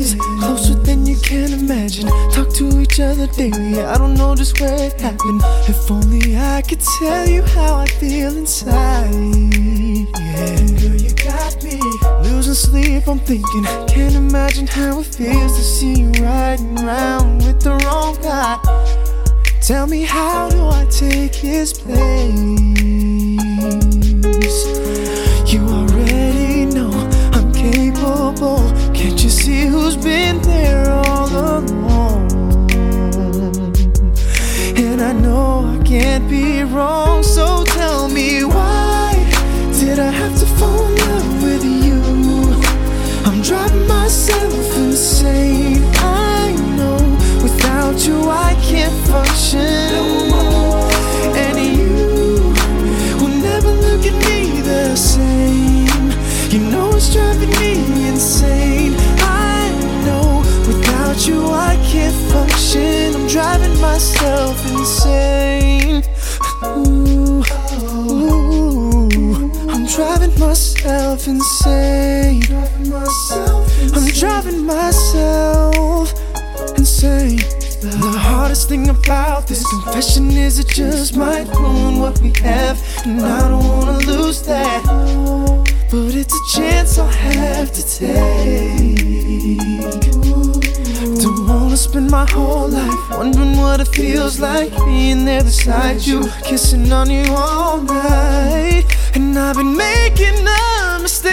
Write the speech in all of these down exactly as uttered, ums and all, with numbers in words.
us closer than you can imagine. Talk to each other daily, I don't know just where it happened. If only I could tell you how I feel inside. Yeah, girl, you got me losing sleep, I'm thinking. Can't imagine how it feels to see you riding around with the wrong guy. Tell me, how do I take his place? You already know I'm capable. Can't you see who's been there all along? And I know I can't be wrong. So tell me, why did I have to fall in love with you? I'm driving myself insane. I know without you I can't function no more. And you will never look at me the same. You know it's driving me insane. I know without you I can't function. I'm driving myself insane. Ooh, ooh, I'm driving myself insane. I'm driving myself insane. The hardest thing about this confession is it just might ruin what we have, and I don't wanna lose that. But it's a chance I'll have to take. Don't wanna spend my whole life wondering what it feels like being there beside you, kissing on you all night. And I've been making a mistake.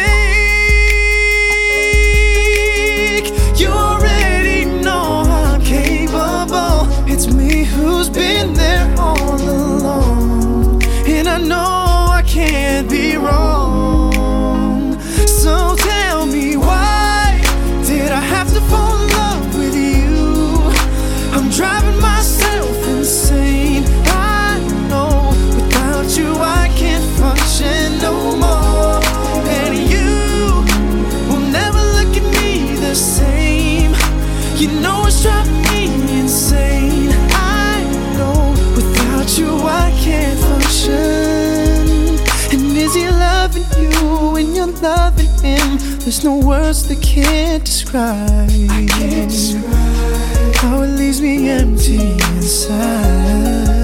You already know I'm capable. It's me who's been there all along, and I know I can't be wrong. So tell me, why did I have to fall in love with you? I'm driving myself insane. I know without you I can't function no more. And you will never look at me the same. You know it's driving me insane. I know without you I can't function. And is he loving you when you're loving him? There's no words that can't describe. I can't describe how it leaves me empty inside.